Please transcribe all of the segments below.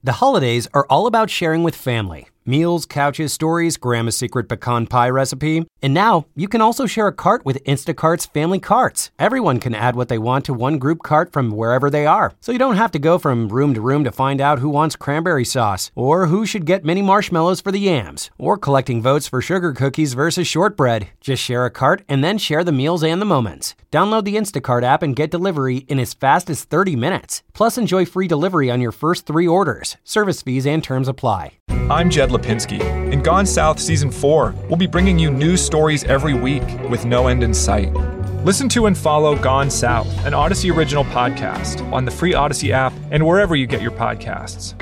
The holidays are all about sharing with family. Meals, couches, stories, Grandma's secret pecan pie recipe. And now, you can also share a cart with Instacart's Family Carts. Everyone can add what they want to one group cart from wherever they are. So you don't have to go from room to find out who wants cranberry sauce, or who should get mini marshmallows for the yams, or collecting votes for sugar cookies versus shortbread. Just share a cart and then share the meals and the moments. Download the Instacart app and get delivery in as fast as 30 minutes. Plus, enjoy free delivery on your first 3 orders. Service fees and terms apply. I'm Jed Lipinski. In Gone South Season 4, we'll be bringing you news stories every week with no end in sight. Listen to and follow Gone South, an Odyssey original podcast, on the free Odyssey app and wherever you get your podcasts.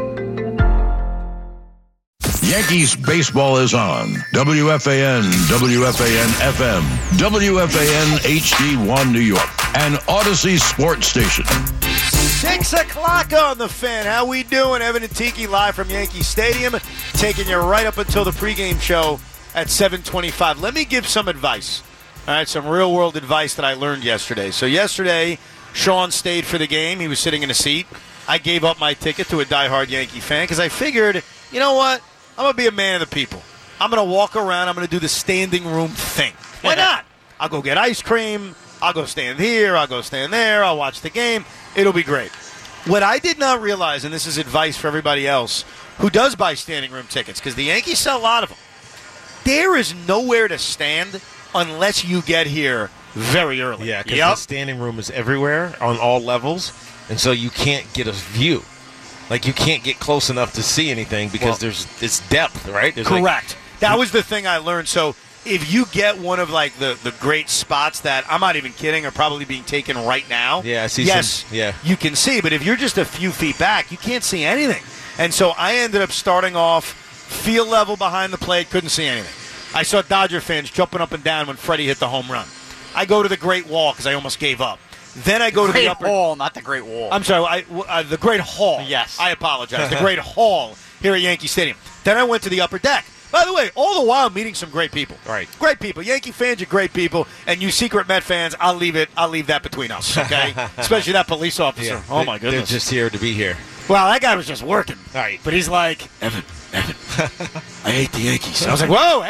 Yankees baseball is on. WFAN, WFAN-FM, WFAN HD1 New York, and Odyssey Sports Station. 6 o'clock on the Fan. How we doing? Evan and Tiki live from Yankee Stadium, taking you right up until the pregame show at 7:25. Let me give some advice. All right, some real-world advice that I learned yesterday. So yesterday, Sean stayed for the game. He was sitting in a seat. I gave up my ticket to a diehard Yankee fan because I figured, you know what? I'm going to be a man of the people. I'm going to walk around. I'm going to do the standing room thing. Why not? I'll go get ice cream. I'll go stand here. I'll go stand there. I'll watch the game. It'll be great. What I did not realize, and this is advice for everybody else who does buy standing room tickets, because the Yankees sell a lot of them, there is nowhere to stand unless you get here very early. Yeah, because the standing room is everywhere on all levels, and so you can't get a view. Like, you can't get close enough to see anything because there's this depth, right? Correct. That was the thing I learned. So if you get one of, like, the great spots that, I'm not even kidding, are probably being taken right now, yeah, I see you can see. But if you're just a few feet back, you can't see anything. And so I ended up starting off field level behind the plate, couldn't see anything. I saw Dodger fans jumping up and down when Freddie hit the home run. I go to the Great Wall because I almost gave up. Then I go to the upper hall, not the Great Wall. I'm sorry, the Great Hall. Yes. I apologize. The Great Hall here at Yankee Stadium. Then I went to the upper deck. By the way, all the while meeting some great people. Right. Great people. Yankee fans are great people, and you secret Met fans, I'll leave that between us, okay? Especially that police officer. Yeah. Oh my goodness. They're just here to be here. Well, that guy was just working. Right. But he's like, Evan, I hate the Yankees. I was like, whoa,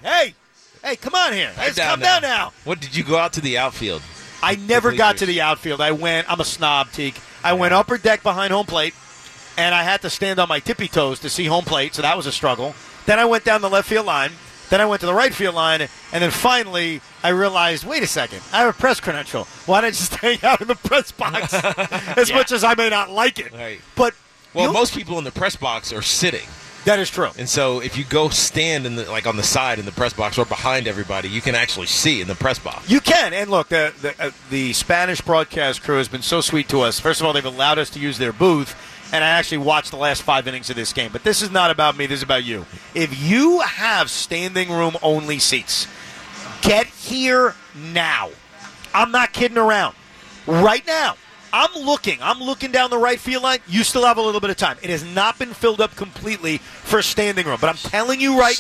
hey, come on here. Let's come down now. What, did you go out to the outfield? I never got to the outfield. I'm a snob, Teak. I went upper deck behind home plate, and I had to stand on my tippy toes to see home plate, so that was a struggle. Then I went down the left field line. Then I went to the right field line, and then finally I realized, wait a second, I have a press credential. Why don't I just hang out in the press box as much as I may not like it? Right. But most people in the press box are sitting. That is true. And so if you go stand on the side in the press box or behind everybody, you can actually see in the press box. You can. And look, the Spanish broadcast crew has been so sweet to us. First of all, they've allowed us to use their booth, and I actually watched the last 5 innings of this game. But this is not about me. This is about you. If you have standing room only seats, get here now. I'm not kidding around. Right now. I'm looking down the right field line. You still have a little bit of time. It has not been filled up completely for standing room. But I'm telling you now.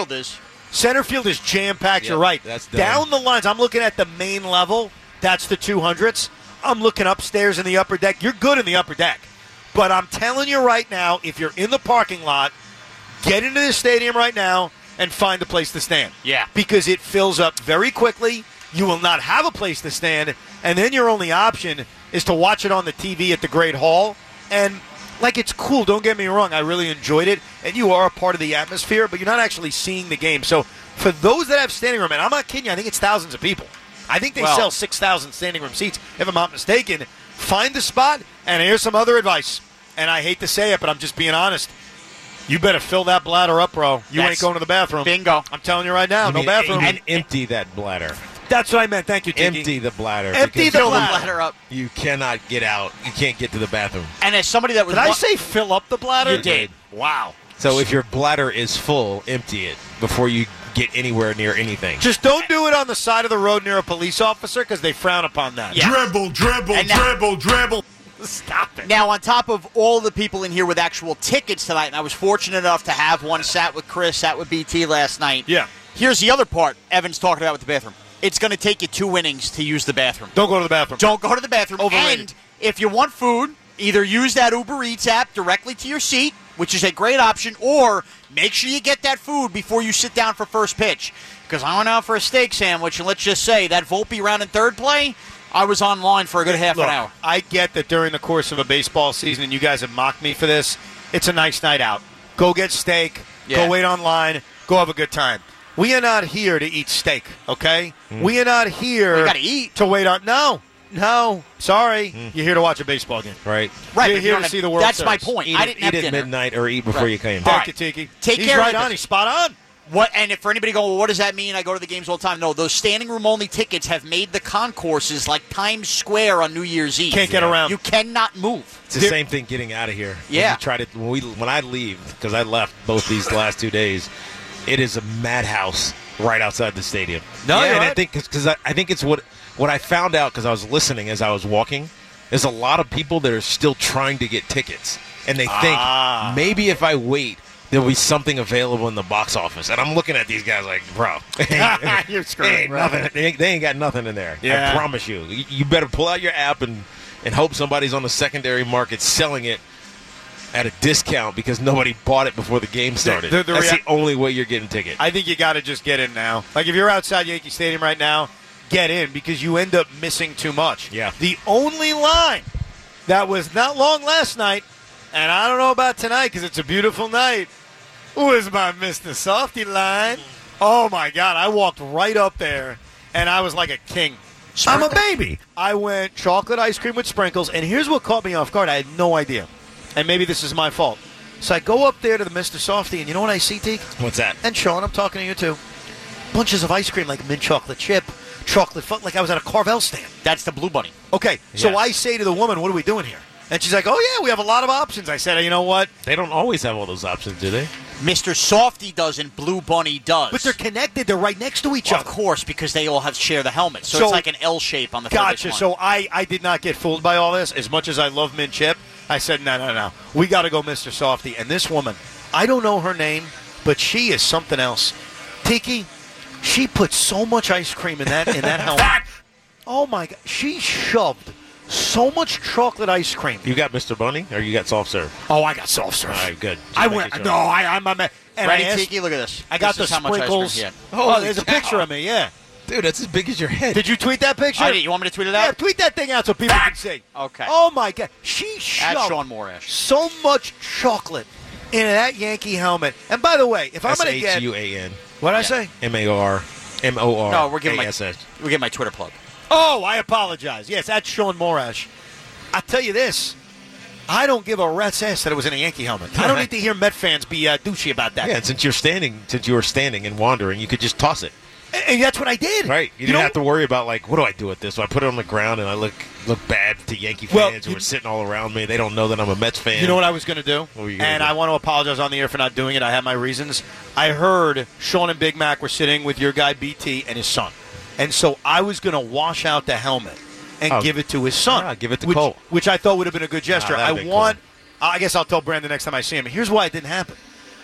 Center field is jam-packed. You're right. That's down the lines, I'm looking at the main level. That's the 200s. I'm looking upstairs in the upper deck. You're good in the upper deck. But I'm telling you right now, if you're in the parking lot, get into the stadium right now and find a place to stand. Yeah. Because it fills up very quickly. You will not have a place to stand. And then your only option is to watch it on the TV at the Great Hall. And, it's cool. Don't get me wrong. I really enjoyed it. And you are a part of the atmosphere, but you're not actually seeing the game. So for those that have standing room, and I'm not kidding you, I think it's thousands of people. I think they sell 6,000 standing room seats, if I'm not mistaken. Find the spot, and here's some other advice. And I hate to say it, but I'm just being honest. You better fill that bladder up, bro. You ain't going to the bathroom. Bingo. I'm telling you right now, no bathroom. And empty that bladder. That's what I meant. Thank you, Tiki. Empty the bladder. Fill the bladder up. You cannot get out. You can't get to the bathroom. And as somebody that was... Did I say fill up the bladder? You did. Wow. So if your bladder is full, empty it before you get anywhere near anything. Just don't do it on the side of the road near a police officer because they frown upon that. Yeah. Dribble. Stop it. Now, on top of all the people in here with actual tickets tonight, and I was fortunate enough to have one, sat with Chris, sat with BT last night. Yeah. Here's the other part Evan's talking about with the bathroom. It's going to take you 2 innings to use the bathroom. Don't go to the bathroom. Don't go to the bathroom. Overrated. And if you want food, Either use that Uber Eats app directly to your seat, which is a great option, or make sure you get that food before you sit down for first pitch. Because I went out for a steak sandwich, and let's just say that Volpe round in third play, I was online for a good half an hour. I get that during the course of a baseball season, and you guys have mocked me for this, it's a nice night out. Go get steak, go wait online, go have a good time. We are not here to eat steak, okay? We are not here We gotta eat. to wait on. No, sorry. You're here to watch a baseball game. Right. Right, You're but here you to don't see have- the World That's Series. my point. I didn't have Eat at dinner. midnight or eat before you came. Thank you, Tiki. Take He's care of right this. on. He's spot on. What? And if for anybody going, well, what does that mean? I go to the games all the time. No, those standing room only tickets have made the concourses like Times Square on New Year's Eve. Can't get around. You cannot move. It's the same thing getting out of here. Yeah. When I leave, because I left both these last 2 days, it is a madhouse right outside the stadium. No, you're and right. I think because I think it's what I found out because I was listening as I was walking. There's a lot of people that are still trying to get tickets, and they think maybe if I wait, there'll be something available in the box office. And I'm looking at these guys like, bro, You're screwed. ain't nothing. They ain't got nothing in there. Yeah. I promise you. You better pull out your app and hope somebody's on the secondary market selling it at a discount because nobody bought it before the game started. That's the only way you're getting tickets. I think you got to just get in now. Like, if you're outside Yankee Stadium right now, get in because you end up missing too much. Yeah. The only line that was not long last night, and I don't know about tonight because it's a beautiful night, was my Mr. Softy line. Oh, my God. I walked right up there, and I was like a king. I'm a baby. I went chocolate ice cream with sprinkles, and here's what caught me off guard. I had no idea. And maybe this is my fault. So I go up there to the Mr. Softy, and you know what I see, Teak? What's that? And Sean, I'm talking to you too. Bunches of ice cream like mint chocolate chip, chocolate fudge, like I was at a Carvel stand. That's the Blue Bunny. Okay, so Yeah. I say to the woman, what are we doing here? And she's like, oh, yeah, we have a lot of options. I said, you know what? They don't always have all those options, do they? Mr. Softy does and Blue Bunny does. But they're connected. They're right next to each Well, other. of course, because they all have share the helmet. So So- it's like an L shape on the furthest Gotcha. one. So I did not get fooled by all this. As much as I love mint chip, I said, no. We got to go Mr. Softy. And this woman, I don't know her name, but she is something else. Tiki, she put so much ice cream in that helmet. Oh, my God. She shoved so much chocolate ice cream. You got Mr. Bunny or you got soft serve? Oh, I got soft serve. All right, good. Just I making went. sure. No, I'm a man. And Ready, I asked, Tiki? Look at this. I got This the is how much ice cream sprinkles. he had. Oh, there's a cow. picture of me. Yeah. Dude, that's as big as your head. Did you tweet that picture? I did. You want me to tweet it Yeah, out? tweet that thing out so people can see. Okay. Oh my God, she At shoved Sean Morash. so much chocolate in that Yankee helmet. And by the way, if I'm going to get S-H-U-A-N. what did I say? M-A-R-M-O-R. No, we're giving my A-S-S. my Twitter plug. Oh, I apologize. Yes, that's Sean Morash. I tell you this. I don't give a rat's ass that it was in a Yankee helmet. I don't need to hear Met fans be douchey about that. Yeah, and since you were standing and wandering, you could just toss it. And that's what I did. Right. You didn't have to worry about, like, what do I do with this? So I put it on the ground and I look bad to Yankee Well, fans who are sitting all around me. They don't know that I'm a Mets fan. You know what I was going to do? What were you gonna And do? I want to apologize on the air for not doing it. I have my reasons. I heard Sean and Big Mac were sitting with your guy BT and his son. And so I was going to wash out the helmet and give it to his son. Yeah, give it to which, Cole. Which I thought would have been a good gesture. that'd I been want. I guess I'll tell Brandon next time I see him. Here's why it didn't happen.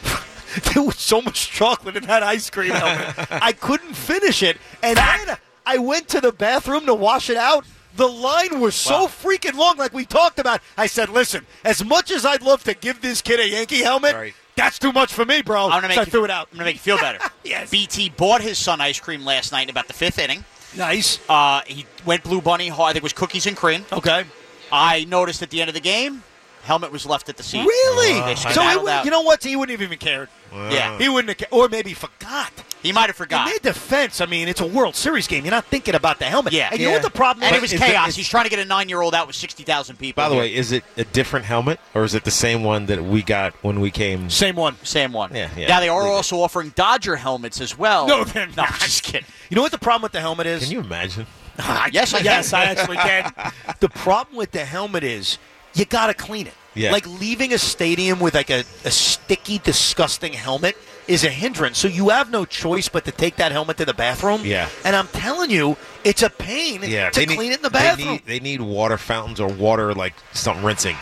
There was so much chocolate in that ice cream helmet. I couldn't finish it. And then I went to the bathroom to wash it out. The line was so freaking long, like we talked about. I said, listen, as much as I'd love to give this kid a Yankee helmet, Right. that's too much for me, bro. I'm gonna So I make threw it out. I'm going to make you feel better. Yes. BT bought his son ice cream last night in about the fifth inning. Nice. He went Blue Bunny. I think it was cookies and cream. Okay. I noticed at the end of the game, helmet was left at the seat. Really? They So skedaddled out. you know what? He wouldn't have even cared. Yeah. He wouldn't have cared. Or maybe forgot. He might have forgot. In their defense, I mean, it's a World Series game. You're not thinking about the helmet. Yeah. And you know what the problem And is? it was Is chaos. it- He's trying to get a 9-year-old out with 60,000 people. By the way, is it a different helmet or is it the same one that we got when we came? Same one. Same one. Yeah. Now they are Leave it. also offering Dodger helmets as well. No, they're No, not. I'm just kidding. You know what the problem with the helmet is? Can you imagine? Yes, I can. Yes, I actually can. The problem with the helmet is you got to clean it. Yeah. Like leaving a stadium with like a sticky, disgusting helmet is a hindrance. So you have no choice but to take that helmet to the bathroom. Yeah. And I'm telling you, it's a pain Yeah, to clean it in the bathroom. They need water fountains or water like something rinsing.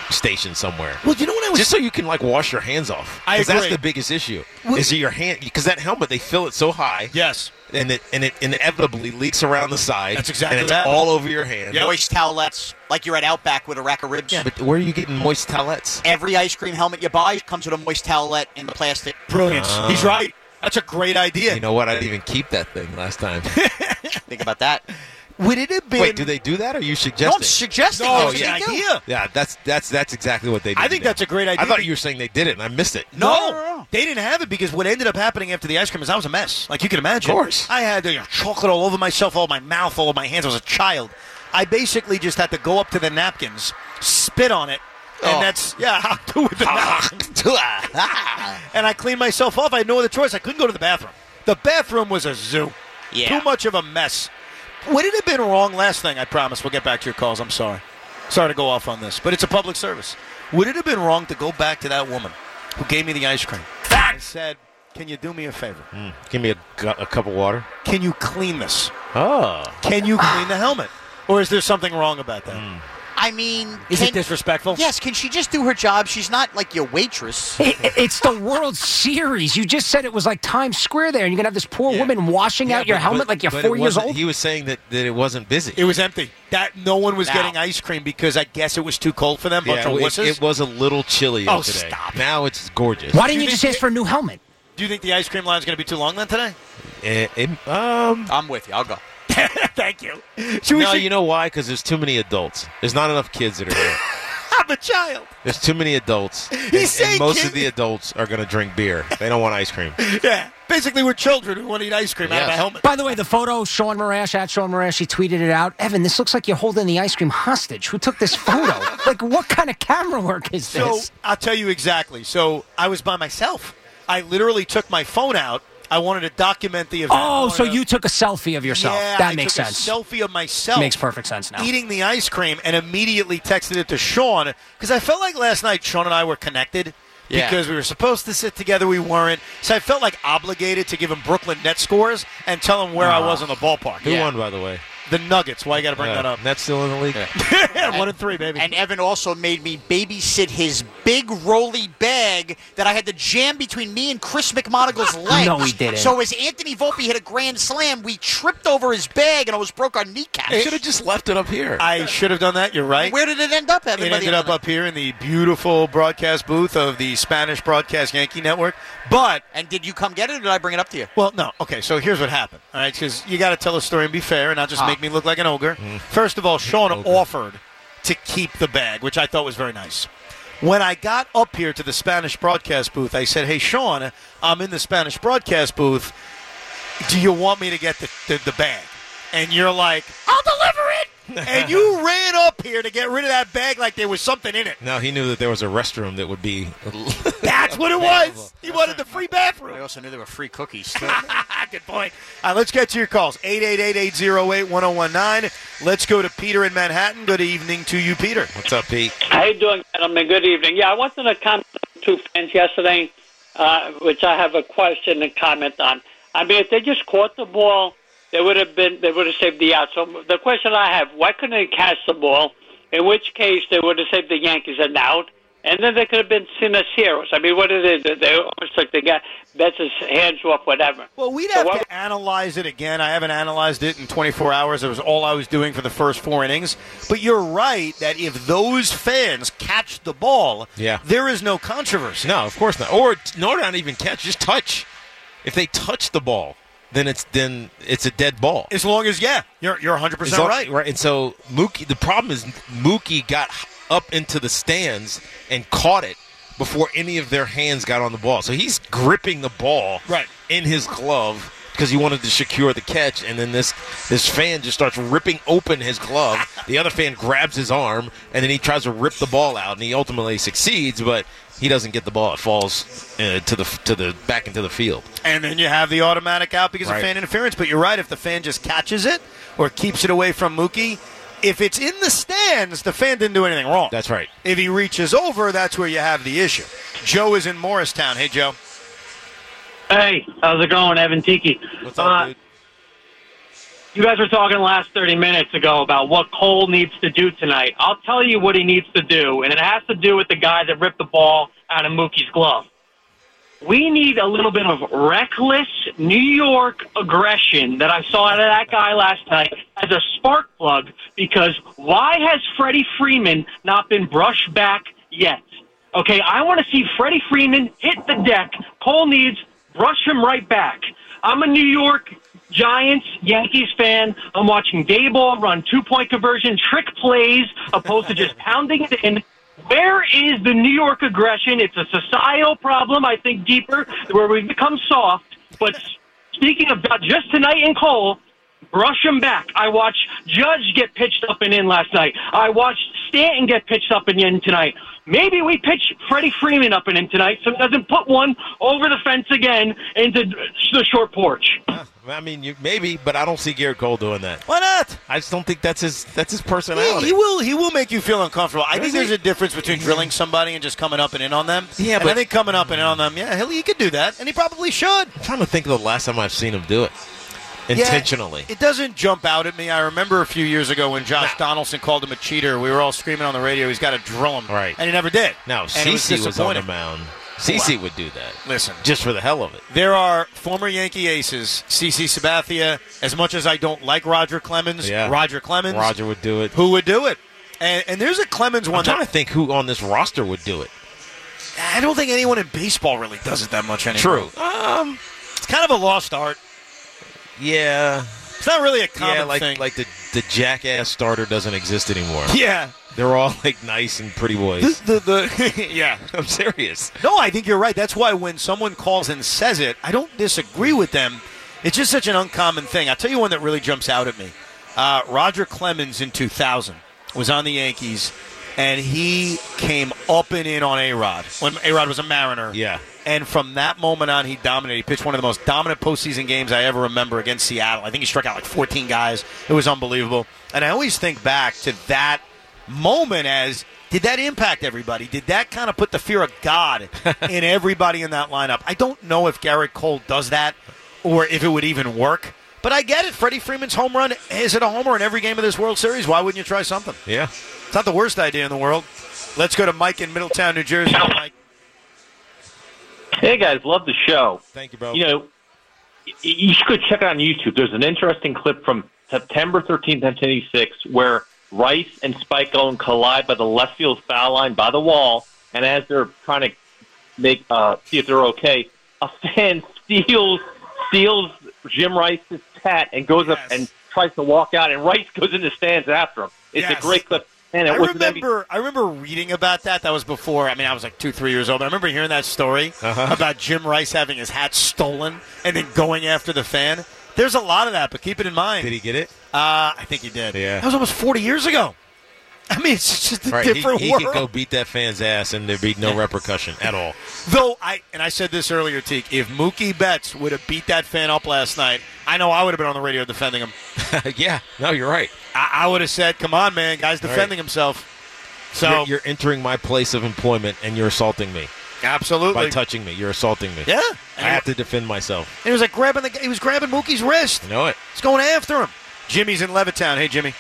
station somewhere. Well, you know what I was just so you can wash your hands off. I Because that's agree. the biggest issue. Is your hand? Because that helmet, they fill it so high. Yes. And it inevitably leaks around the side. That's exactly and it's that. all over your hand. Yep. Moist towelettes, like you're at Outback with a rack of ribs. Yeah, but where are you getting moist towelettes? Every ice cream helmet you buy comes with a moist towelette in plastic. Brilliant. He's right. That's a great idea. You know what? I didn't even keep that thing last time. Think about that. Would it have been? Wait, do they do that? Or are you suggesting? No, I'm suggesting. No, that's it's what an they do. idea. Yeah, that's exactly what they did. I think that's a great idea. I thought you were saying they did it, and I missed it. No, they didn't have it because what ended up happening after the ice cream is I was a mess. Like you can imagine. Of course. I had chocolate all over myself, all over my mouth, all over my hands. I was a child. I basically just had to go up to the napkins, spit on it, and that's, I'll do with the napkins. And I cleaned myself off. I had no other choice. I couldn't go to the bathroom. The bathroom was a zoo. Yeah. Too much of a mess. Would it have been wrong? Last thing, I promise. We'll get back to your calls. I'm sorry. Sorry to go off on this, but it's a public service. Would it have been wrong to go back to that woman who gave me the ice cream and said, can you do me a favor? Give me a cup of water. Can you clean this? Oh. Can you clean the helmet? Or is there something wrong about that? I mean, Is it disrespectful? Yes. Can she just do her job? She's not like your waitress. It's the World Series. You just said it was like Times Square there, and you're going to have this poor woman washing out your helmet like you're 4 years old? He was saying that it wasn't busy. It was empty. That no one was Now. getting ice cream because I guess it was too cold for them. Bunch of wusses. it was a little chilly Oh, today. stop. Now it's gorgeous. Why didn't Do you you just think ask for a new helmet? Do you think the ice cream line is going to be too long then today? I'm with you. I'll go. Thank you. Should we No, see- you know why? Because there's too many adults. There's not enough kids that are here. I'm a child. There's too many adults. He's saying and most kid- of the adults are going to drink beer. They don't want ice cream. Yeah. Basically, we're children who want to eat ice cream out of a Yes. helmet. By the way, the photo, Sean Marash, at Sean Marash, he tweeted it out. Evan, this looks like you're holding the ice cream hostage. Who took this photo? Like, what kind of camera work is So this? I'll tell you exactly. So I was by myself. I literally took my phone out. I wanted to document the event. Oh, so you took a selfie of yourself. Yeah, That I makes took sense. A selfie of myself. Makes perfect sense now. Eating the ice cream and immediately texted it to Sean because I felt like last night Sean and I were connected Yeah. because we were supposed to sit together. We weren't. So I felt like obligated to give him Brooklyn Nets scores and tell him where I was in the ballpark. Who won, by the way? The Nuggets. Why you got to bring that up? Nets still in the league? 1-3, baby. And Evan also made me babysit his big rolly bag that I had to jam between me and Chris McMonigal's legs. No, he didn't. So as Anthony Volpe hit a grand slam, we tripped over his bag and almost broke our kneecap. You should have just left it up here. I should have done that. You're right. Where did it end up, Evan? It by the ended end up of the up here in the beautiful broadcast booth of the Spanish Broadcast Yankee Network. But, And did you come get it, or did I bring it up to you? well, no. Okay, so here's what happened. All right, because you got to tell a story and be fair and not just make me look like an ogre. First of all, Sean offered to keep the bag, which I thought was very nice. When I got up here to the Spanish Broadcast booth, I said, hey, Sean, I'm in the Spanish Broadcast booth. Do you want me to get the bag? And you're like, I'll deliver it. And you ran up here to get rid of that bag like there was something in it. No, he knew that there was a restroom that would be. That's what it was. He wanted the free I bathroom. also knew there were free cookies, too. Good point. All right, let's get to your calls. 888-808-1019. Let's go to Peter in Manhattan. Good evening to you, Peter. What's up, Pete? How you doing, gentlemen? Good evening. Yeah, I wanted to comment on two fans yesterday, which I have a question and comment on. I mean, if they just caught the ball, they would have saved the out. So the question I have: why couldn't they catch the ball? In which case, they would have saved the Yankees an out, and then they could have been seen as heroes. I mean, what it is, they almost like they got Betts' hands off, whatever. Well, we'd have to analyze it again. I haven't analyzed it in 24 hours. It was all I was doing for the first 4 innings. But you're right that if those fans catch the ball, there is no controversy. No, of course not. Or not even catch, just touch. If they touch the ball, then it's a dead ball. As long as, you're 100% right. Right. And so Mookie, the problem is Mookie got up into the stands and caught it before any of their hands got on the ball. So he's gripping the ball in his glove because he wanted to secure the catch, and then this fan just starts ripping open his glove. The other fan grabs his arm, and then he tries to rip the ball out, and he ultimately succeeds, but he doesn't get the ball. It falls to the back into the field. And then you have the automatic out because of fan interference. But you're right, if the fan just catches it or keeps it away from Mookie, if it's in the stands, the fan didn't do anything wrong. That's right. If he reaches over, that's where you have the issue. Joe is in Morristown. Hey, Joe. Hey, how's it going, Evan Tiki? What's up, dude? You guys were talking the last 30 minutes ago about what Cole needs to do tonight. I'll tell you what he needs to do, and it has to do with the guy that ripped the ball out of Mookie's glove. We need a little bit of reckless New York aggression that I saw out of that guy last night as a spark plug, because why has Freddie Freeman not been brushed back yet? Okay, I want to see Freddie Freeman hit the deck. Cole needs brush him right back. I'm a New York Giants, Yankees fan. I'm watching Daboll run 2-point conversion, trick plays, opposed to just pounding it in. Where is the New York aggression? It's a societal problem, I think, deeper, where we've become soft. But speaking about just tonight in Cole, brush him back. I watched Judge get pitched up and in last night. I watched Stanton get pitched up and in tonight. Maybe we pitch Freddie Freeman up and in tonight so he doesn't put one over the fence again into the short porch. I mean, maybe, but I don't see Garrett Cole doing that. Why not? I just don't think that's his personality. He will make you feel uncomfortable. I think there's a difference between drilling somebody and just coming up and in on them. Yeah, but I think coming up and in on them, he could do that, and he probably should. I'm trying to think of the last time I've seen him do it. Intentionally. Yeah, it doesn't jump out at me. I remember a few years ago when Josh Donaldson called him a cheater. We were all screaming on the radio, he's got to drill him. Right. And he never did. No, CeCe was on the mound. CeCe would do that. Listen. Just for the hell of it. There are former Yankee aces, CeCe Sabathia. As much as I don't like Roger Clemens, Roger would do it. Who would do it? And there's a Clemens one. I'm trying to think who on this roster would do it. I don't think anyone in baseball really does it that much anymore. True. It's kind of a lost art. Yeah. It's not really a common thing. Like the jackass starter doesn't exist anymore. Yeah. They're all like nice and pretty boys. Yeah. I'm serious. No, I think you're right. That's why when someone calls and says it, I don't disagree with them. It's just such an uncommon thing. I'll tell you one that really jumps out at me. Roger Clemens in 2000 was on the Yankees, and he came up and in on A-Rod when A-Rod was a Mariner. Yeah. And from that moment on, he dominated. He pitched one of the most dominant postseason games I ever remember against Seattle. I think he struck out like 14 guys. It was unbelievable. And I always think back to that moment as, did that impact everybody? Did that kind of put the fear of God in everybody in that lineup? I don't know if Garrett Cole does that or if it would even work. But I get it. Freddie Freeman's home run, is it a homer in every game of this World Series? Why wouldn't you try something? Yeah. It's not the worst idea in the world. Let's go to Mike in Middletown, New Jersey. Mike. Hey, guys. Love the show. Thank you, bro. You know, you should check it out on YouTube. There's an interesting clip from September 13th, 1986, where Rice and Spike Owen collide by the left field foul line by the wall, and as they're trying to make see if they're okay, a fan steals Jim Rice's hat and goes up and tries to walk out, and Rice goes in the stands after him. It's a great clip. And I remember reading about that. That was before. I mean, I was like 2-3 years old. I remember hearing that story about Jim Rice having his hat stolen and then going after the fan. There's a lot of that, but keep it in mind. Did he get it? I think he did. Yeah. That was almost 40 years ago. I mean, it's just a different he world. He could go beat that fan's ass and there'd be no repercussion at all. Though, I said this earlier, Teak, if Mookie Betts would have beat that fan up last night, I know I would have been on the radio defending him. Yeah, no, you're right. I would have said, come on, man, guy's defending himself. So you're entering my place of employment and you're assaulting me. Absolutely. By touching me. You're assulting me. Yeah. I have to defend myself. And he was like he was grabbing Mookie's wrist. I know it. He's going after him. Jimmy's in Levittown. Hey, Jimmy.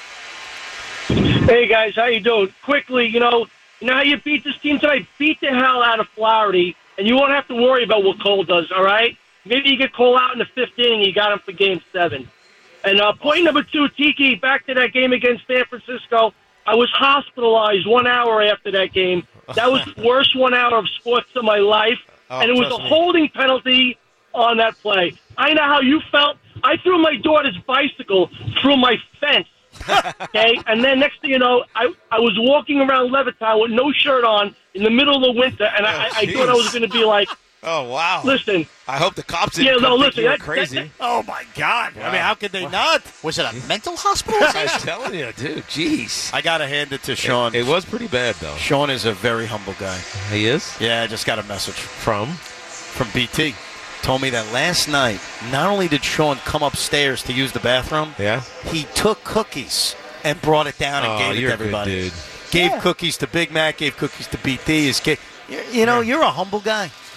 Hey, guys, how you doing? Quickly, you know how you beat this team tonight? Beat the hell out of Flaherty, and you won't have to worry about what Cole does, all right? Maybe you get Cole out in the 5th inning, you got him for Game 7. And point number 2, Tiki, back to that game against San Francisco. I was hospitalized 1 hour after that game. That was the worst 1 hour of sports of my life, and it was a holding penalty on that play. I know how you felt. I threw my daughter's bicycle through my fence. Okay, and then next thing you know, I was walking around Levittown with no shirt on in the middle of the winter, and I thought I was going to be like, oh, wow. Listen. I hope the cops didn't think you were crazy. Oh, my God. Wow. I mean, how could they not? Was it a mental hospital? I'm telling you, dude. Jeez. I got to hand it to Sean. It was pretty bad, though. Sean is a very humble guy. He is? Yeah, I just got a message. From BT. Told me that last night, not only did Sean come upstairs to use the bathroom, he took cookies and brought it down and gave it to everybody. Good, dude. Gave cookies to Big Mac, gave cookies to BT. You're a humble guy.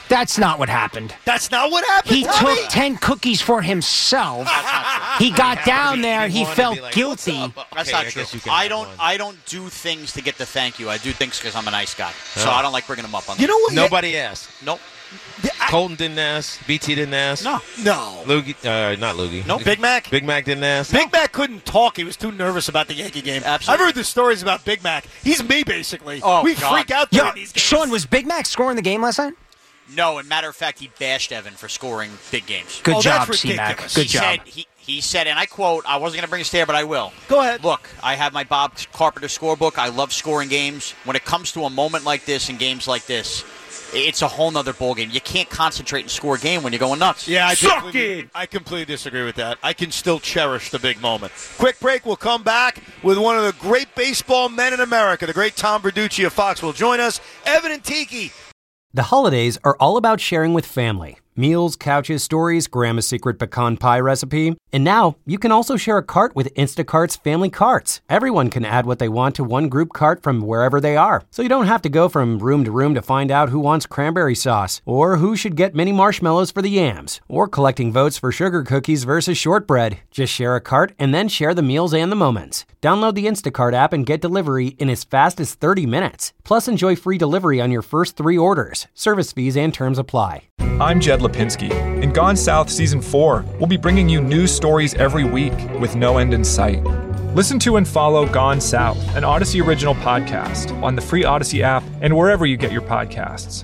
That's not what happened. That's not what happened, He Tommy? took 10 cookies for himself. He got down there. He felt guilty. That's not true. I don't do things to get the thank you. I do things because I'm a nice guy. So I don't like bringing them up on You know what? Nobody asked. Nope. Colton didn't ask. BT didn't ask. No. Loogie, not Loogie. Nope. Big Mac? Big Mac didn't ask. Big Mac couldn't talk. He was too nervous about the Yankee game. Absolutely. I've heard the stories about Big Mac. He's me, basically. Oh, we God. freak out during these games. Sean, was Big Mac scoring the game last night? No, as a matter of fact, he bashed Evan for scoring big games. Good job, that's C-Mac. ridiculous. Good he job. Said, he said, and I quote, I wasn't going to bring us there, but I will. Go ahead. Look, I have my Bob Carpenter scorebook. I love scoring games. When it comes to a moment like this and games like this, it's a whole nother ballgame. You can't concentrate and score a game when you're going nuts. Yeah, I completely disagree with that. I can still cherish the big moment. Quick break. We'll come back with one of the great baseball men in America, the great Tom Verducci of Fox will join us. Evan and Tiki. The holidays are all about sharing with family. Meals, couches, stories, Grandma's secret pecan pie recipe. And now, you can also share a cart with Instacart's family carts. Everyone can add what they want to one group cart from wherever they are. So you don't have to go from room to room to find out who wants cranberry sauce, or who should get mini marshmallows for the yams, or collecting votes for sugar cookies versus shortbread. Just share a cart and then share the meals and the moments. Download the Instacart app and get delivery in as fast as 30 minutes. Plus, enjoy free delivery on your first 3 orders. Service fees and terms apply. I'm Jed Lipinski. In Gone South Season 4, we'll be bringing you news stories every week with no end in sight. Listen to and follow Gone South, an Odyssey original podcast, on the free Odyssey app and wherever you get your podcasts.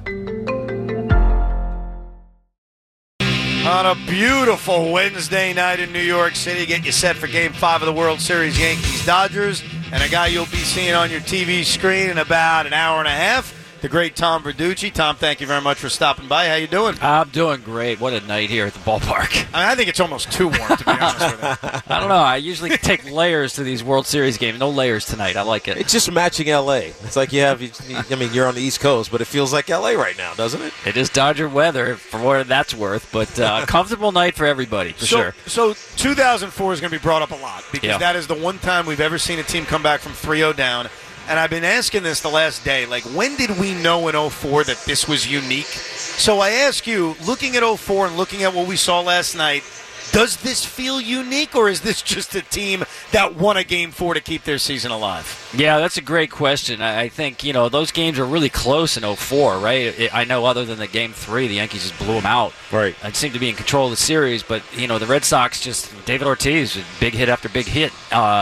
On a beautiful Wednesday night in New York City, get you set for Game 5 of the World Series, Yankees-Dodgers, and a guy you'll be seeing on your TV screen in about an hour and a half, the great Tom Verducci. Tom, thank you very much for stopping by. How you doing? I'm doing great. What a night here at the ballpark. I think it's almost too warm, to be honest with you. I don't know. I usually take layers to these World Series games. No layers tonight. I like it. It's just matching L.A. It's like you're on the East Coast, but it feels like L.A. right now, doesn't it? It is Dodger weather, for what that's worth, but comfortable night for everybody, for sure. So 2004 is going to be brought up a lot because that is the one time we've ever seen a team come back from 3-0 down. And I've been asking this the last day, like, when did we know in 04 that this was unique? So I ask you, looking at 04 and looking at what we saw last night, does this feel unique, or is this just a team that won a Game 4 to keep their season alive? Yeah, that's a great question. I think, those games were really close in 04, right? I know other than the Game 3, the Yankees just blew them out. Right. It seemed to be in control of the series, but, the Red Sox just, David Ortiz, big hit after big hit.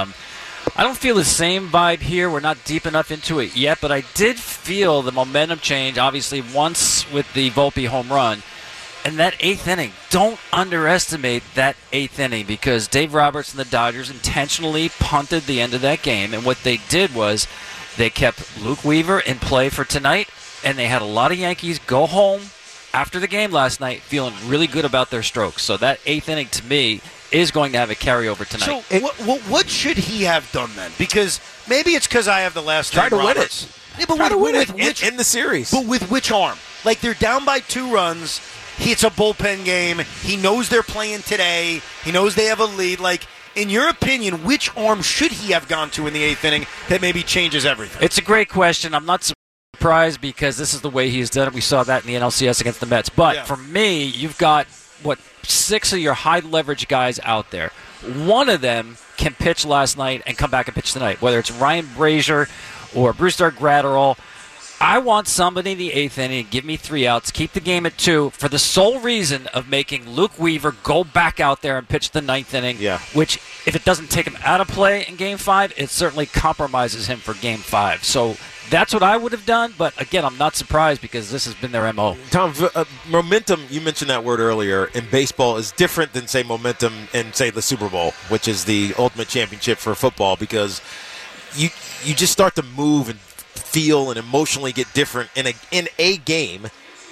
I don't feel the same vibe here. We're not deep enough into it yet, but I did feel the momentum change, obviously, once with the Volpe home run. And that 8th inning, don't underestimate that 8th inning because Dave Roberts and the Dodgers intentionally punted the end of that game. And what they did was they kept Luke Weaver in play for tonight, and they had a lot of Yankees go home after the game last night feeling really good about their strokes. So that 8th inning, to me, is going to have a carryover tonight. So what should he have done then? Because maybe it's because I have the last Try to win Roberts. it. Yeah, but Try to win it which, in the series. But with which arm? Like, they're down by 2 runs. It's a bullpen game. He knows they're playing today. He knows they have a lead. Like, in your opinion, which arm should he have gone to in the 8th inning that maybe changes everything? It's a great question. I'm not surprised because this is the way he's done it. We saw that in the NLCS against the Mets. But for me, you've got, 6 of your high-leverage guys out there. One of them can pitch last night and come back and pitch tonight, whether it's Ryan Brazier or Brusdar Graterol. I want somebody in the 8th inning to give me 3 outs, keep the game at 2, for the sole reason of making Luke Weaver go back out there and pitch the 9th inning, which, if it doesn't take him out of play in Game 5, it certainly compromises him for Game 5. So that's what I would have done, but again, I'm not surprised because this has been their MO. Tom, momentum, you mentioned that word earlier, in baseball is different than, say, momentum in, say, the Super Bowl, which is the ultimate championship for football, because you just start to move and feel and emotionally get different in a game.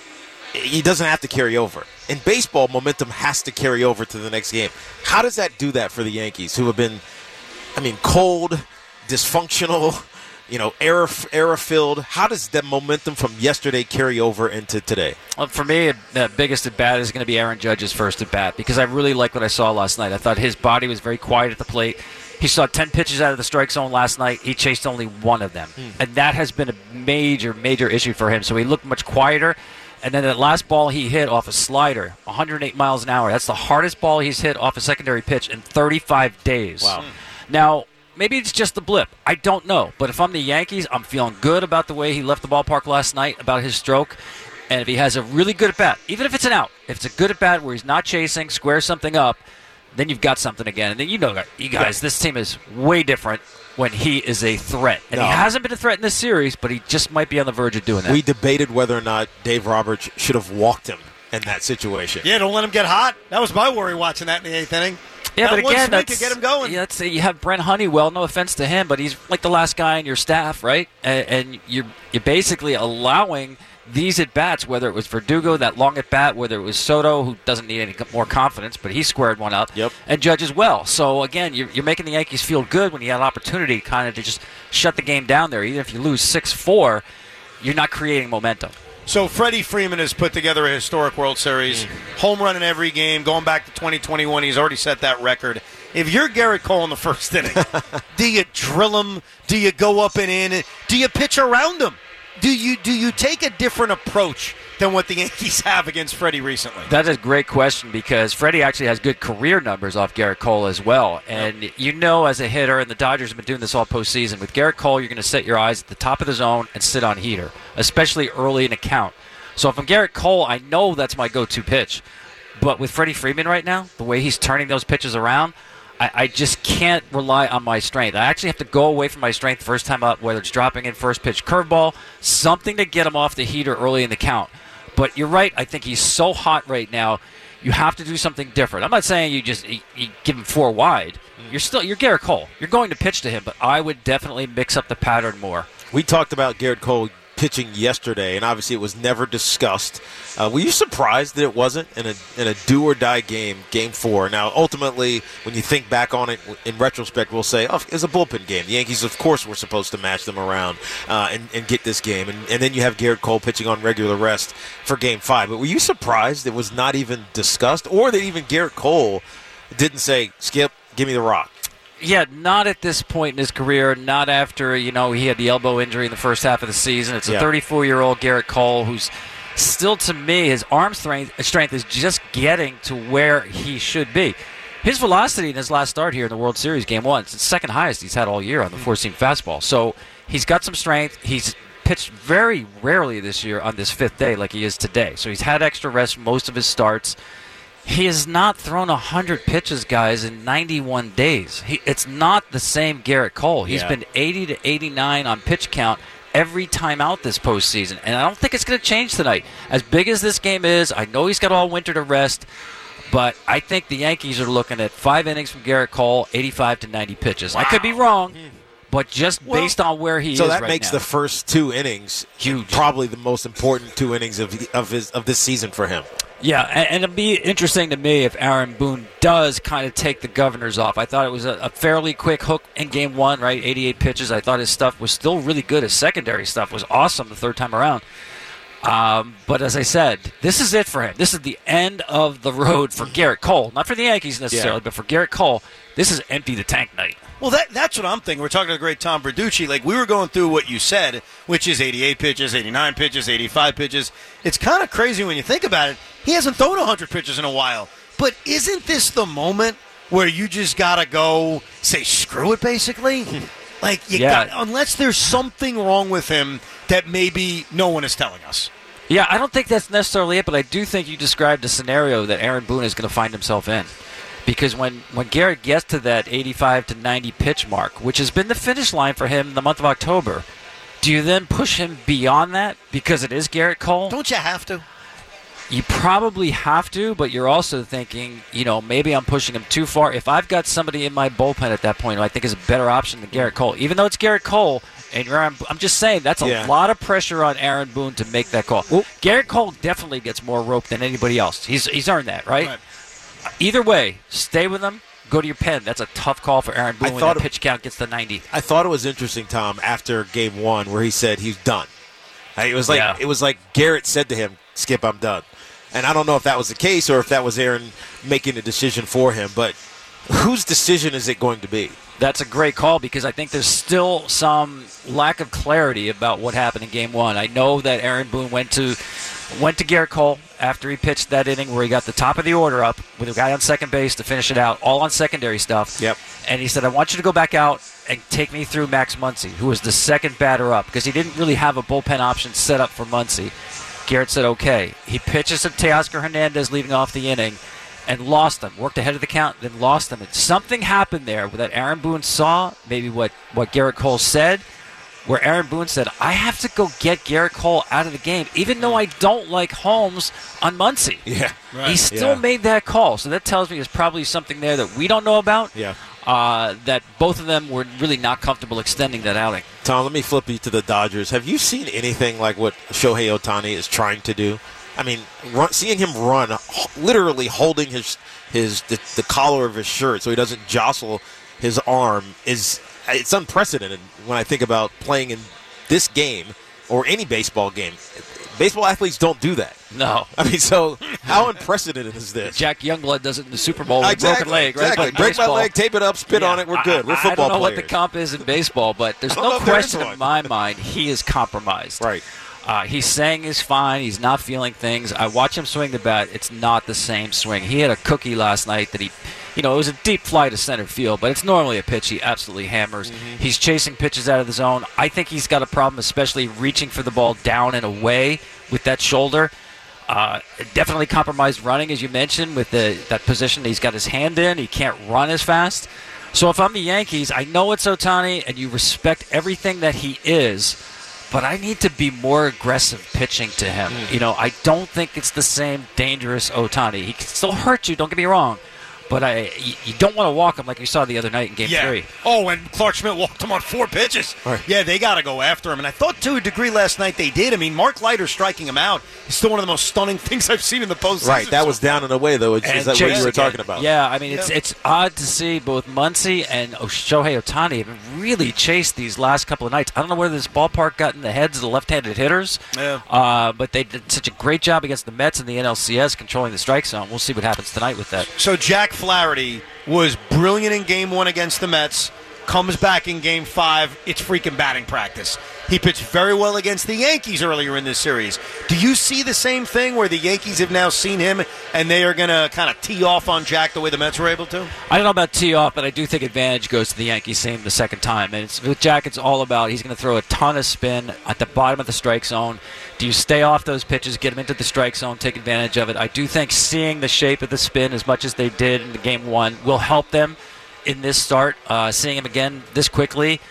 It doesn't have to carry over. In baseball, momentum has to carry over to the next game. How does that do that for the Yankees, who have been, cold, dysfunctional, error-filled? How does that momentum from yesterday carry over into today? Well, for me, the biggest at-bat is going to be Aaron Judge's first at-bat because I really like what I saw last night. I thought his body was very quiet at the plate. He saw 10 pitches out of the strike zone last night. He chased only 1 of them. And that has been a major, major issue for him. So he looked much quieter. And then that last ball he hit off a slider, 108 miles an hour. That's the hardest ball he's hit off a secondary pitch in 35 days. Wow. Now, maybe it's just a blip. I don't know. But if I'm the Yankees, I'm feeling good about the way he left the ballpark last night, about his stroke. And if he has a really good at-bat, even if it's an out, if it's a good at-bat where he's not chasing, squares something up, then you've got something again. And then you guys, this team is way different when he is a threat. And he hasn't been a threat in this series, but he just might be on the verge of doing that. We debated whether or not Dave Roberts should have walked him in that situation. Yeah, don't let him get hot. That was my worry watching that in the 8th inning. Yeah, that but again, could get him going. Yeah, you have Brent Honeywell. No offense to him, but he's like the last guy on your staff, right? And you're basically allowing these at-bats, whether it was Verdugo, that long at-bat, whether it was Soto, who doesn't need any more confidence, but he squared one up, and Judge as well. So, again, you're making the Yankees feel good when you had an opportunity kind of to just shut the game down there. Even if you lose 6-4, you're not creating momentum. So Freddie Freeman has put together a historic World Series, home run in every game, going back to 2021. He's already set that record. If you're Garrett Cole in the first inning, do you drill him? Do you go up and in? Do you pitch around him? Do you take a different approach than what the Yankees have against Freddie recently? That's a great question because Freddie actually has good career numbers off Garrett Cole as well. And you know, as a hitter, and the Dodgers have been doing this all postseason, with Garrett Cole, you're going to set your eyes at the top of the zone and sit on heater, especially early in a count. So if I'm Garrett Cole, I know that's my go-to pitch. But with Freddie Freeman right now, the way he's turning those pitches around, I just can't rely on my strength. I actually have to go away from my strength first time up, whether it's dropping in first pitch curveball, something to get him off the heater early in the count. But you're right. I think he's so hot right now. You have to do something different. I'm not saying you give him 4 wide. You're Garrett Cole. You're going to pitch to him, but I would definitely mix up the pattern more. We talked about Garrett Cole pitching yesterday, and obviously it was never discussed. Were you surprised that it wasn't in a do-or-die game, Game 4? Now, ultimately, when you think back on it in retrospect, we'll say, oh, it's a bullpen game. The Yankees, of course, were supposed to match them around and get this game. And then you have Garrett Cole pitching on regular rest for Game 5. But were you surprised it was not even discussed, or that even Garrett Cole didn't say, Skip, give me the rock? Yeah, not at this point in his career, not after, he had the elbow injury in the first half of the season. It's a 34-year-old Garrett Cole who's still, to me, his arm strength is just getting to where he should be. His velocity in his last start here in the World Series, Game 1, it's the second highest he's had all year on the four-seam fastball. So he's got some strength. He's pitched very rarely this year on this 5th day like he is today. So he's had extra rest most of his starts. He has not thrown 100 pitches, guys, in 91 days. It's not the same Garrett Cole. He's been 80 to 89 on pitch count every time out this postseason, and I don't think it's going to change tonight. As big as this game is, I know he's got all winter to rest, but I think the Yankees are looking at 5 innings from Garrett Cole, 85 to 90 pitches. Wow. I could be wrong, but just based on where he is right now. So that makes the first 2 innings huge, probably the most important 2 innings of this season for him. Yeah, and it'd be interesting to me if Aaron Boone does kind of take the Governors off. I thought it was a fairly quick hook in Game 1, right? 88 pitches. I thought his stuff was still really good. His secondary stuff was awesome the third time around. But as I said, this is it for him. This is the end of the road for Garrett Cole. Not for the Yankees necessarily, but for Garrett Cole, this is empty the tank night. Well, that's what I'm thinking. We're talking to the great Tom Verducci. Like, we were going through what you said, which is 88 pitches, 89 pitches, 85 pitches. It's kind of crazy when you think about it. He hasn't thrown 100 pitches in a while. But isn't this the moment where you just got to go say, screw it, basically? Like, unless there's something wrong with him that maybe no one is telling us. Yeah, I don't think that's necessarily it, but I do think you described a scenario that Aaron Boone is going to find himself in. Because when Garrett gets to that 85 to 90 pitch mark, which has been the finish line for him in the month of October, do you then push him beyond that because it is Garrett Cole? Don't you have to? You probably have to, but you're also thinking, maybe I'm pushing him too far. If I've got somebody in my bullpen at that point who I think is a better option than Garrett Cole, even though it's Garrett Cole, and I'm just saying that's a lot of pressure on Aaron Boone to make that call. Well, Garrett Cole definitely gets more rope than anybody else. He's earned that, right? Either way, stay with him. Go to your pen. That's a tough call for Aaron Boone when the pitch count gets to 90. I thought it was interesting, Tom, after Game 1 where he said he's done. It was like Garrett said to him, Skip, I'm done. And I don't know if that was the case or if that was Aaron making a decision for him. But whose decision is it going to be? That's a great call because I think there's still some lack of clarity about what happened in Game 1. I know that Aaron Boone went to Garrett Cole after he pitched that inning where he got the top of the order up with a guy on second base to finish it out, all on secondary stuff. Yep. And he said, I want you to go back out and take me through Max Muncy, who was the second batter up, because he didn't really have a bullpen option set up for Muncy. Garrett said, okay. He pitches to Teoscar Hernandez leading off the inning and lost him, worked ahead of the count, then lost him. And something happened there that Aaron Boone saw, maybe what Garrett Cole said, where Aaron Boone said, I have to go get Garrett Cole out of the game, even though I don't like Holmes on Muncy. Yeah, right. He still made that call. So that tells me there's probably something there that we don't know about. Yeah. That both of them were really not comfortable extending that outing. Tom, let me flip you to the Dodgers. Have you seen anything like what Shohei Ohtani is trying to do? I mean, seeing him run, literally holding the collar of his shirt so he doesn't jostle his arm, it's unprecedented when I think about playing in this game or any baseball game. Baseball athletes don't do that. No. I mean, so how unprecedented is this? Jack Youngblood does it in the Super Bowl with a broken leg, right? Exactly. Break my leg, tape it up, spit on it, we're good. We're football players. I don't know what the comp is in baseball, but there's no question in my mind he is compromised. Right. He's saying he's fine. He's not feeling things. I watch him swing the bat. It's not the same swing. He had a cookie last night that it was a deep fly to center field, but it's normally a pitch he absolutely hammers. Mm-hmm. He's chasing pitches out of the zone. I think he's got a problem, especially reaching for the ball down and away with that shoulder. Definitely compromised running, as you mentioned, with that position he's got his hand in. He can't run as fast. So if I'm the Yankees, I know it's Ohtani, and you respect everything that he is, but I need to be more aggressive pitching to him. I don't think it's the same dangerous Ohtani. He can still hurt you, don't get me wrong, but you don't want to walk him like you saw the other night in Game 3. Oh, and Clark Schmidt walked him on 4 pitches. Right. Yeah, they got to go after him. And I thought to a degree last night they did. I mean, Mark Leiter striking him out is still one of the most stunning things I've seen in the postseason. Right, that was down and away, though. Is that what you were talking about? Yeah, I mean, it's odd to see both Muncy and Shohei Ohtani have really chased these last couple of nights. I don't know whether this ballpark got in the heads of the left-handed hitters, but they did such a great job against the Mets and the NLCS controlling the strike zone. We'll see what happens tonight with that. So Jack Flaherty was brilliant in Game 1 against the Mets, comes back in Game 5, it's freaking batting practice. He pitched very well against the Yankees earlier in this series. Do you see the same thing where the Yankees have now seen him and they are going to kind of tee off on Jack the way the Mets were able to? I don't know about tee off, but I do think advantage goes to the Yankees seeing him the second time. And with Jack, it's all about he's going to throw a ton of spin at the bottom of the strike zone. Do you stay off those pitches, get him into the strike zone, take advantage of it? I do think seeing the shape of the spin as much as they did in the Game 1 will help them in this start. Seeing him again this quickly,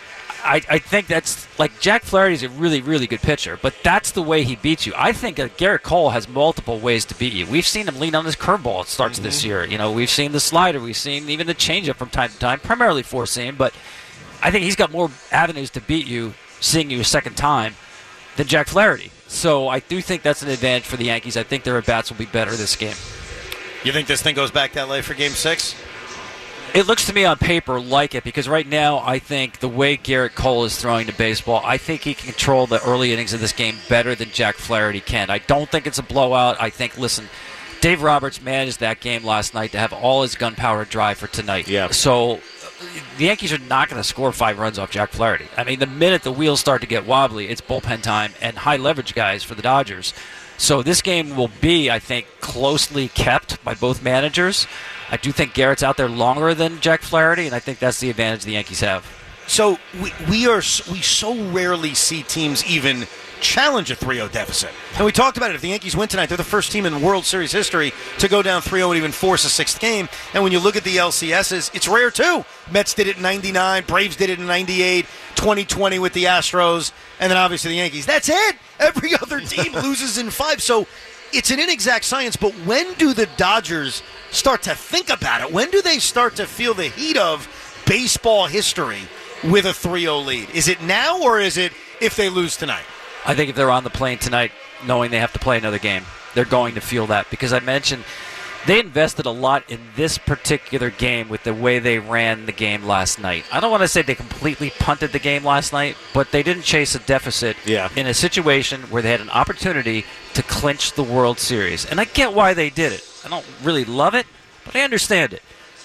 I think that's like Jack Flaherty's a really, really good pitcher, but that's the way he beats you. I think Garrett Cole has multiple ways to beat you. We've seen him lean on his curveball at starts this year. We've seen the slider, we've seen even the changeup from time to time, primarily four-seam, but I think he's got more avenues to beat you, seeing you a second time, than Jack Flaherty. So I do think that's an advantage for the Yankees. I think their at-bats will be better this game. You think this thing goes back to L.A. for Game 6? It looks to me on paper like it, because right now I think the way Garrett Cole is throwing to baseball, I think he can control the early innings of this game better than Jack Flaherty can. I don't think it's a blowout. I think, Dave Roberts managed that game last night to have all his gunpowder dry for tonight. Yeah. So the Yankees are not going to score 5 runs off Jack Flaherty. I mean, the minute the wheels start to get wobbly, it's bullpen time and high leverage guys for the Dodgers. So this game will be, I think, closely kept by both managers. I do think Garrett's out there longer than Jack Flaherty, and I think that's the advantage the Yankees have. So we so rarely see teams even challenge a 3-0 deficit. And we talked about it. If the Yankees win tonight, they're the first team in World Series history to go down 3-0 and even force a 6th game. And when you look at the LCSs, it's rare too. Mets did it in 99, Braves did it in 98, 2020 with the Astros, and then obviously the Yankees. That's it. Every other team loses in 5. So it's an inexact science, but when do the Dodgers start to think about it? When do they start to feel the heat of baseball history with a 3-0 lead? Is it now, or is it if they lose tonight? I think if they're on the plane tonight knowing they have to play another game, they're going to feel that, because I mentioned they invested a lot in this particular game with the way they ran the game last night. I don't want to say they completely punted the game last night, but they didn't chase a deficit in a situation where they had an opportunity to clinch the World Series. And I get why they did it. I don't really love it, but I understand it.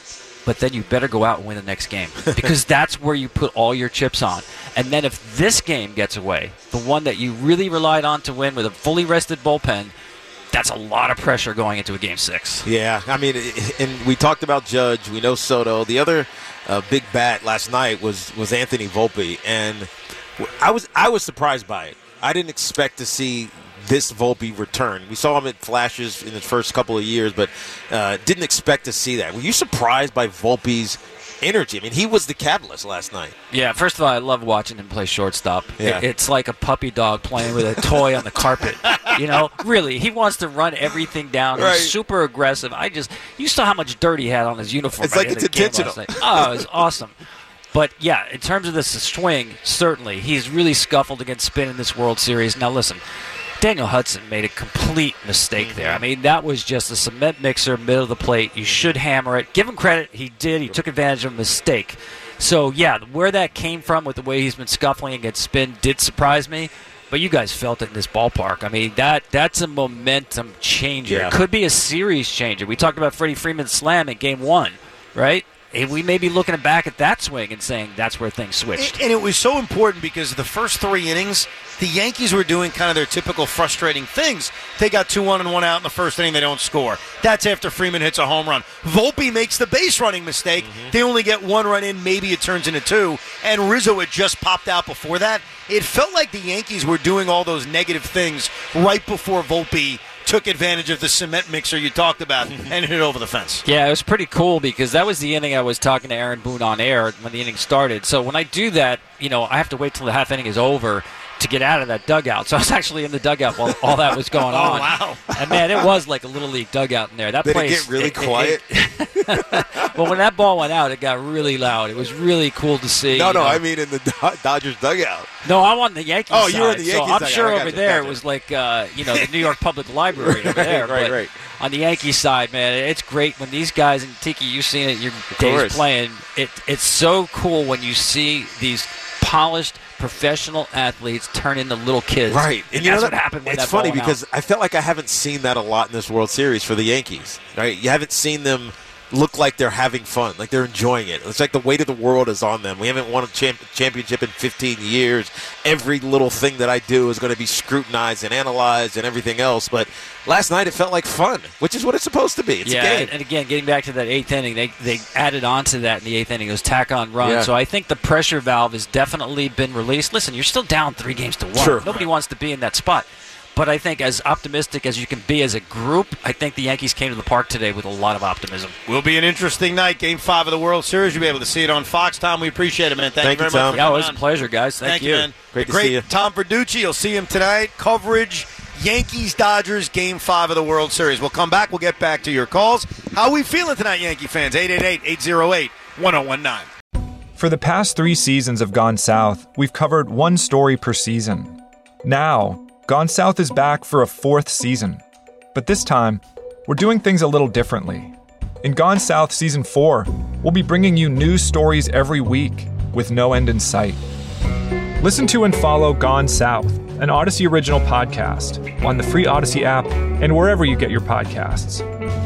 but then you better go out and win the next game because that's where you put all your chips on. And then if this game gets away, the one that you really relied on to win with a fully rested bullpen, that's a lot of pressure going into a Game 6. Yeah, I mean, and we talked about Judge. We know Soto. The other big bat last night was Anthony Volpe, and I was surprised by it. I didn't expect to see this Volpe return. We saw him at flashes in his first couple of years, but didn't expect to see that. Were you surprised by Volpe's energy? I mean, he was the catalyst last night. Yeah, first of all, I love watching him play shortstop. Yeah. It's like a puppy dog playing with a toy on the carpet. You know, really, he wants to run everything down. Right. He's super aggressive. You saw how much dirt he had on his uniform. It's like it's intentional. Oh, it was awesome. But, yeah, in terms of this swing, certainly, he's really scuffled against spin in this World Series. Now, listen, Daniel Hudson made a complete mistake there. I mean, that was just a cement mixer, middle of the plate. You should hammer it. Give him credit. He did. He took advantage of a mistake. So, yeah, where that came from with the way he's been scuffling against spin did surprise me. But you guys felt it in this ballpark. I mean, that's a momentum changer. Yeah. It could be a series changer. We talked about Freddie Freeman's slam in Game 1, right? And we may be looking back at that swing and saying that's where things switched. And it was so important because the first 3 innings, the Yankees were doing kind of their typical frustrating things. They got 2-1 and 1 out in the first inning. They don't score. That's after Freeman hits a home run. Volpe makes the base running mistake. They only get 1 run in. Maybe it turns into 2. And Rizzo had just popped out before that. It felt like the Yankees were doing all those negative things right before Volpe took advantage of the cement mixer you talked about and hit it over the fence. Yeah, it was pretty cool because that was the inning I was talking to Aaron Boone on air when the inning started. So when I do that, I have to wait till the half inning is over to get out of that dugout. So I was actually in the dugout while all that was going on. Oh, wow. And, man, it was like a Little League dugout in there. That Did place, it get really quiet? Well, when that ball went out, it got really loud. It was really cool to see. No, I mean in the Dodgers dugout. No, I'm on the Yankees side. Oh, you were on the Yankees side. So I'm sure over there Gotcha. it was like, the New York Public Library over there. Right. On the Yankees side, man, it's great when these guys, and Tiki, you've seen it your days playing. It's so cool when you see these polished professional athletes turn into little kids. Right. And that's what happened when it's that ball funny went because out. I felt like I haven't seen that a lot in this World Series for the Yankees. Right? You haven't seen them look like they're having fun, like they're enjoying it. It's like the weight of the world is on them. We haven't won a championship in 15 years. Every little thing that I do is going to be scrutinized and analyzed and everything else. But last night it felt like fun, which is what it's supposed to be. It's a game. And again, getting back to that 8th inning, they added on to that in the 8th inning, those tack-on runs. Yeah. So I think the pressure valve has definitely been released. Listen, you're still down 3-1. Sure. Nobody wants to be in that spot. But I think as optimistic as you can be as a group, I think the Yankees came to the park today with a lot of optimism. Will be an interesting night. Game 5 of the World Series. You'll be able to see it on Fox. Tom, we appreciate it, man. Thank you very much. Yeah, it was a pleasure, guys. Thank you. Man. Great to see you. Tom Verducci. You'll see him tonight. Coverage, Yankees-Dodgers, Game 5 of the World Series. We'll come back. We'll get back to your calls. How are we feeling tonight, Yankee fans? 888-808-1019. For the past 3 seasons of Gone South, we've covered one story per season. Now, Gone South is back for a 4th season. But this time, we're doing things a little differently. In Gone South Season 4, we'll be bringing you news stories every week with no end in sight. Listen to and follow Gone South, an Odyssey original podcast, on the free Odyssey app and wherever you get your podcasts.